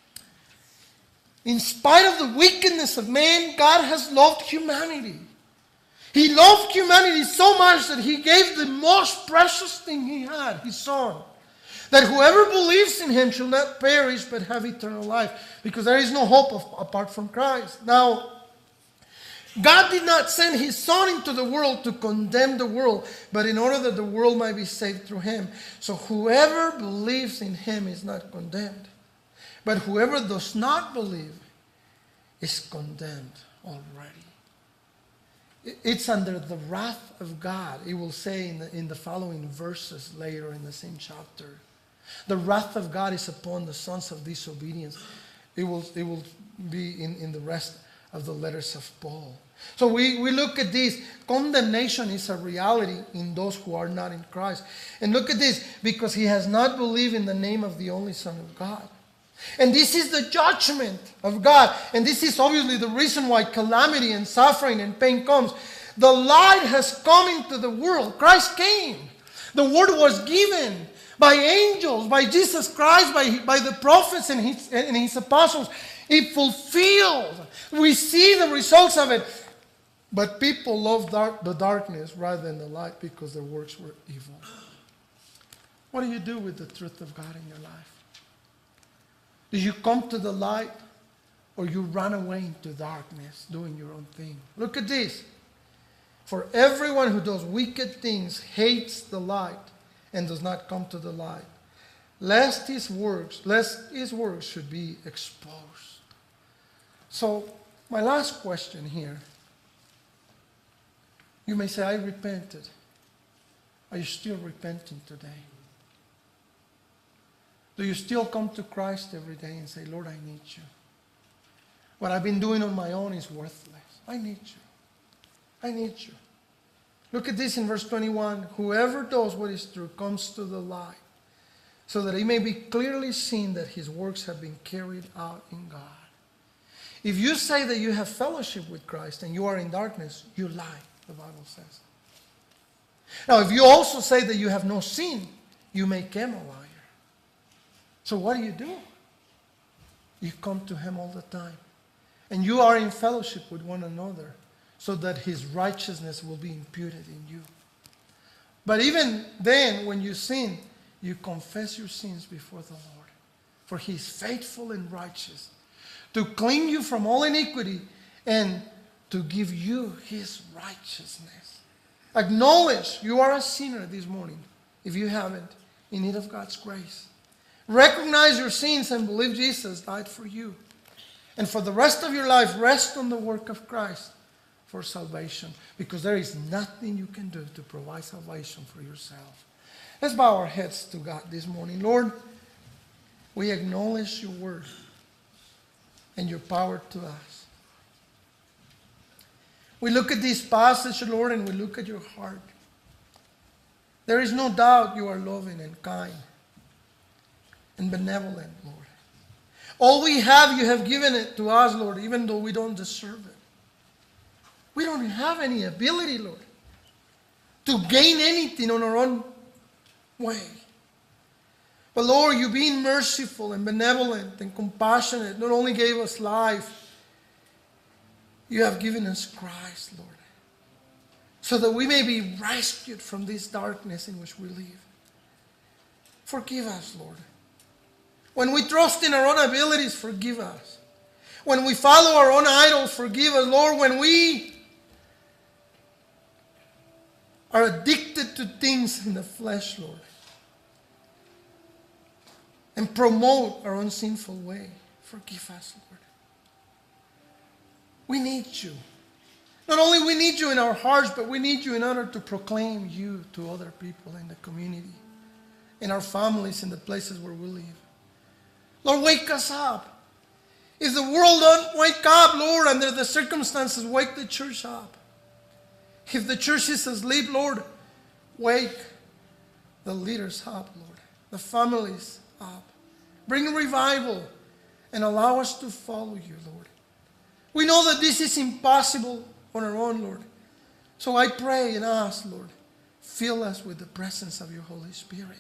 In spite of the wickedness of man, God has loved humanity. He loved humanity so much that he gave the most precious thing he had, his son. That whoever believes in him shall not perish but have eternal life. Because there is no hope apart from Christ. Now, God did not send his Son into the world to condemn the world, but in order that the world might be saved through him. So whoever believes in him is not condemned. But whoever does not believe is condemned already. It's under the wrath of God. It will say in the following verses later in the same chapter. The wrath of God is upon the sons of disobedience. It will be in the rest of the letters of Paul. So we look at this. Condemnation is a reality in those who are not in Christ. And look at this. Because he has not believed in the name of the only Son of God. And this is the judgment of God. And this is obviously the reason why calamity and suffering and pain comes. The light has come into the world. Christ came. The word was given by angels, by Jesus Christ, by the prophets and his apostles. It fulfilled. We see the results of it. But people love the darkness rather than the light because their works were evil. What do you do with the truth of God in your life? Do you come to the light or you run away into darkness doing your own thing? Look at this. For everyone who does wicked things hates the light and does not come to the light, lest his works should be exposed. So, my last question here. You may say, I repented. Are you still repenting today? Do you still come to Christ every day and say, Lord, I need you? What I've been doing on my own is worthless. I need you. I need you. Look at this in verse 21. Whoever does what is true comes to the light, so that it may be clearly seen that his works have been carried out in God. If you say that you have fellowship with Christ and you are in darkness, you lie, the Bible says. Now, if you also say that you have no sin, you make him a liar. So what do? You come to him all the time. And you are in fellowship with one another so that his righteousness will be imputed in you. But even then, when you sin, you confess your sins before the Lord. For he is faithful and righteous to clean you from all iniquity and to give you his righteousness. Acknowledge you are a sinner this morning, if you haven't, in need of God's grace. Recognize your sins and believe Jesus died for you. And for the rest of your life, rest on the work of Christ for salvation. Because there is nothing you can do to provide salvation for yourself. Let's bow our heads to God this morning. Lord, we acknowledge your word and your power to us. We look at this passage, Lord, and we look at your heart. There is no doubt you are loving and kind and benevolent, Lord. All we have, you have given it to us, Lord, even though we don't deserve it. We don't have any ability, Lord, to gain anything on our own way. But Lord, you being merciful and benevolent and compassionate, not only gave us life, you have given us Christ, Lord, so that we may be rescued from this darkness in which we live. Forgive us, Lord. When we trust in our own abilities, forgive us. When we follow our own idols, forgive us, Lord. When we are addicted to things in the flesh, Lord, and promote our own sinful way, forgive us, Lord. We need you. Not only we need you in our hearts, but we need you in order to proclaim you to other people in the community, in our families, in the places where we live. Lord, wake us up. If the world don't wake up, Lord, under the circumstances, wake the church up. If the church is asleep, Lord, wake the leaders up, Lord, the families up. Bring revival and allow us to follow you, Lord. We know that this is impossible on our own, Lord. So I pray and ask, Lord, fill us with the presence of your Holy Spirit.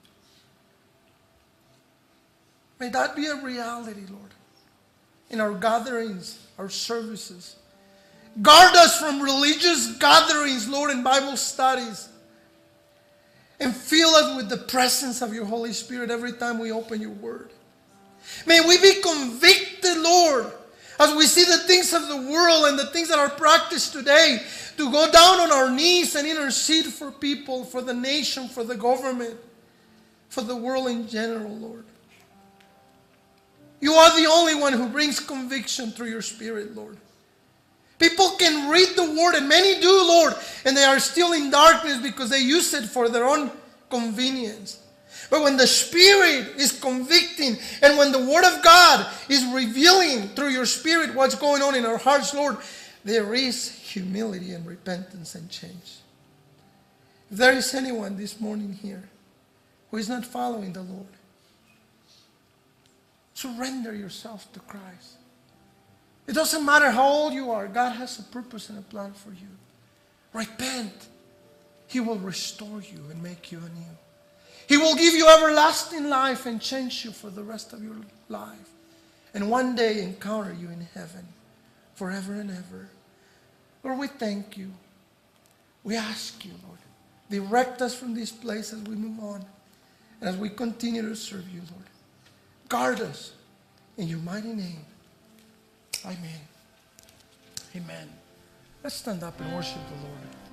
May that be a reality, Lord, in our gatherings, our services. Guard us from religious gatherings, Lord, and Bible studies. And fill us with the presence of your Holy Spirit every time we open your word. May we be convicted, Lord, As we see the things of the world and the things that are practiced today, to go down on our knees and intercede for people, for the nation, for the government, for the world in general, Lord. You are the only one who brings conviction through your Spirit, Lord. People can read the Word, and many do, Lord, and they are still in darkness because they use it for their own convenience. But when the Spirit is convicting, and when the Word of God is revealing through your Spirit what's going on in our hearts, Lord, there is humility and repentance and change. If there is anyone this morning here who is not following the Lord, surrender yourself to Christ. It doesn't matter how old you are. God has a purpose and a plan for you. Repent. He will restore you and make you anew. He will give you everlasting life and change you for the rest of your life. And one day encounter you in heaven forever and ever. Lord, we thank you. We ask you, Lord, direct us from this place as we move on. And as we continue to serve you, Lord, guard us in your mighty name. Amen. Amen. Let's stand up and worship the Lord.